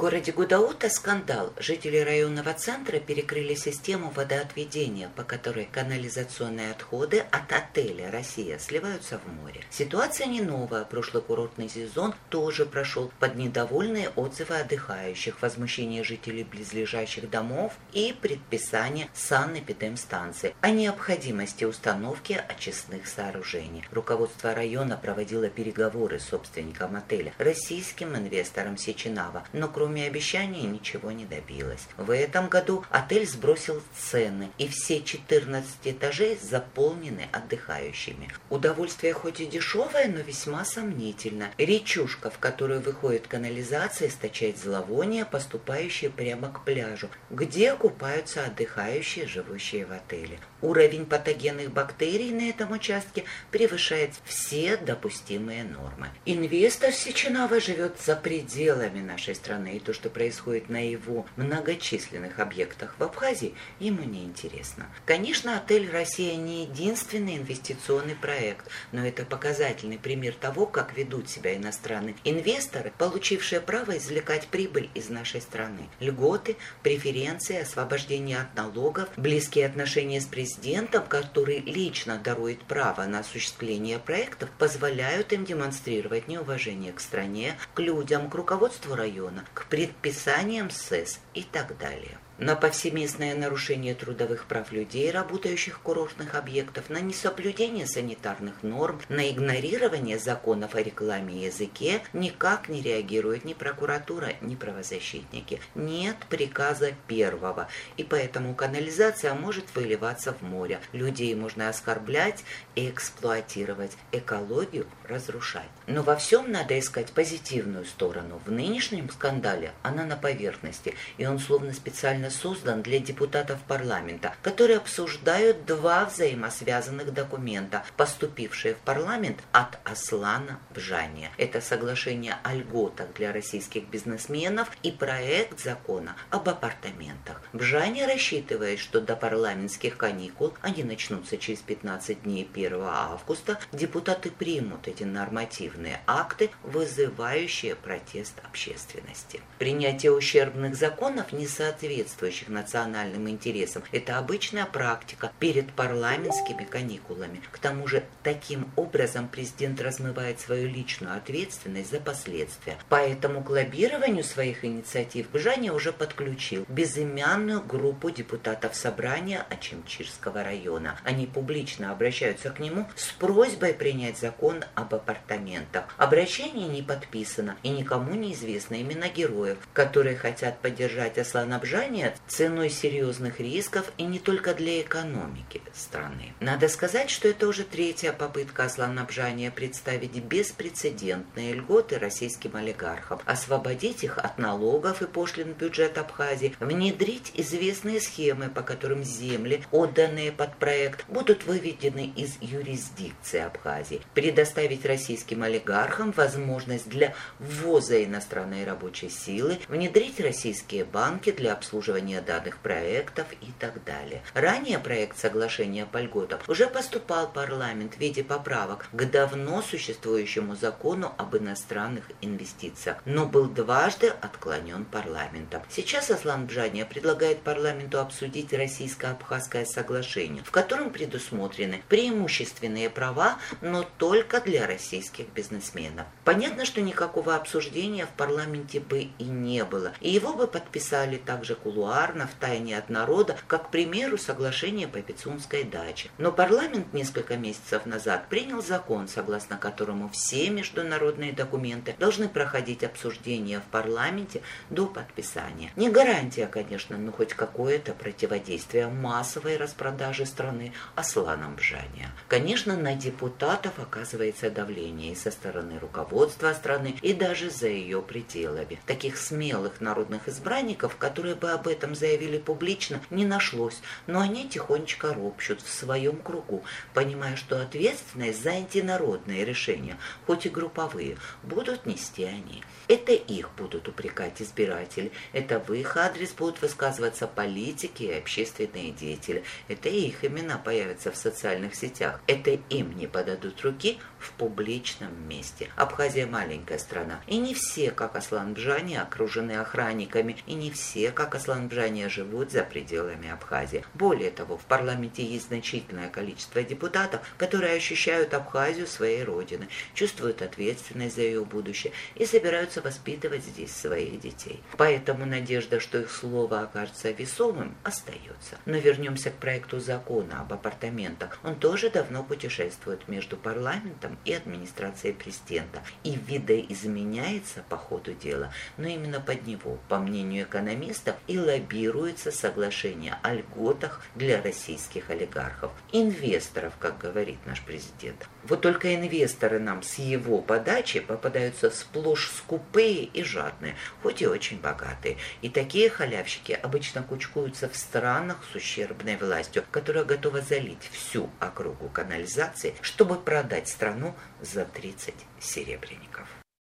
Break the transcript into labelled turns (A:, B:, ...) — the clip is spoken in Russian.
A: городе Гудаута скандал. Жители районного центра перекрыли систему водоотведения, по которой канализационные отходы от отеля «Россия» сливаются в море. Ситуация не новая. Прошлый курортный сезон тоже прошел под недовольные отзывы отдыхающих, возмущение жителей близлежащих домов и предписание санэпидемстанции о необходимости установки очистных сооружений. Руководство района проводило переговоры с собственником отеля, российским инвестором Сеченава, но кроме обещаний ничего не добилось. В этом году отель сбросил цены, и все 14 этажей заполнены отдыхающими. Удовольствие хоть и дешевое, но весьма сомнительно. Речушка, в которую выходит канализация, источает зловоние, поступающее прямо к пляжу, где купаются отдыхающие, живущие в отеле. Уровень патогенных бактерий на этом участке превышает все допустимые нормы. Инвестор Сеченава живет за пределами нашей страны, и то, что происходит на его многочисленных объектах в Абхазии, ему не интересно. Конечно, отель «Россия» не единственный инвестиционный проект, но это показательный пример того, как ведут себя иностранные инвесторы, получившие право извлекать прибыль из нашей страны. Льготы, преференции, освобождение от налогов, близкие отношения с президентом, который лично дарует право на осуществление проектов, позволяют им демонстрировать неуважение к стране, к людям, к руководству района, к предписаниям СЭС и так далее. На повсеместное нарушение трудовых прав людей, работающих в курортных объектах, на несоблюдение санитарных норм, на игнорирование законов о рекламе и языке никак не реагирует ни прокуратура, ни правозащитники. Нет приказа первого, и поэтому канализация может выливаться в море. Людей можно оскорблять и эксплуатировать, экологию разрушать. Но во всем надо искать позитивную сторону. В нынешнем скандале она на поверхности, и он словно специально создан для депутатов парламента, которые обсуждают два взаимосвязанных документа, поступившие в парламент от Аслана Бжания. Это соглашение о льготах для российских бизнесменов и проект закона об апартаментах. Бжания рассчитывает, что до парламентских каникул, они начнутся через 15 дней 1 августа, депутаты примут эти нормативные акты, вызывающие протест общественности. Принятие ущербных законов, не соответствующих национальным интересам, это обычная практика перед парламентскими каникулами. К тому же, таким образом президент размывает свою личную ответственность за последствия. Поэтому к лоббированию своих инициатив Бжания уже подключил безымянную группу депутатов собрания Ачимчирского района. Они публично обращаются к нему с просьбой принять закон об апартаментах. Обращение не подписано, и никому не известны имена героев, которые хотят поддержать Аслана Бжания ценой серьезных рисков и не только для экономики страны. Надо сказать, что это уже третья попытка Аслана Бжания представить беспрецедентные льготы российским олигархам, освободить их от налогов и пошлин в бюджет Абхазии, внедрить известные схемы, по которым земли, отданные под проект, будут выведены из юрисдикции Абхазии, предоставить российским олигархам возможность для ввоза иностранной рабочей силы, внедрить российские банки для обслуживания данных проектов и так далее. Ранее проект соглашения по льготам уже поступал в парламент в виде поправок к давно существующему закону об иностранных инвестициях, но был дважды отклонен парламентом. Сейчас Аслан Бжания предлагает парламенту обсудить российско-абхазское соглашение, в котором предусмотрены преимущественные права, но только для российских бизнесменов. Понятно, что никакого обсуждения в парламенте бы и не было, и его бы подписали также кулуарно, втайне от народа, как, к примеру, соглашение по Пицунской даче. Но парламент несколько месяцев назад принял закон, согласно которому все международные документы должны проходить обсуждение в парламенте до подписания. Не гарантия, конечно, но хоть какое-то противодействие массовой распродаже страны Асланом Бжания. Конечно, на депутатов оказывается давление и со стороны руководства страны, и даже за ее пределами. Таких смелых народных избранников, которые бы об этом заявили публично, не нашлось, но они тихонечко ропщут в своем кругу, понимая, что ответственность за антинародные решения, хоть и групповые, будут нести они. Это их будут упрекать избиратели, это в их адрес будут высказываться политики и общественные деятели, это их имена появятся в социальных сетях, это им не подадут руки в публичном месте. Абхазия маленькая страна, и не все, как асланбжане, окружены охранниками, и не все, как асланбжане, живут за пределами Абхазии. Более того, в парламенте есть значительное количество депутатов, которые ощущают Абхазию своей родиной, чувствуют ответственность за ее будущее и собираются воспитывать здесь своих детей. Поэтому надежда, что их слово окажется весомым, остается. Но вернемся к проекту закона об апартаментах. Он тоже давно путешествует между парламентом и администрацией президента и видоизменяется по ходу дела, но именно под него, по мнению экономистов, и лоббируется соглашение о льготах для российских олигархов, инвесторов, как говорит наш президент. Вот только инвесторы нам с его подачи попадаются сплошь скупые и жадные, хоть и очень богатые. И такие халявщики обычно кучкуются в странах с ущербной властью, которая готова залить всю округу канализации, чтобы продать страну за 30 серебряников.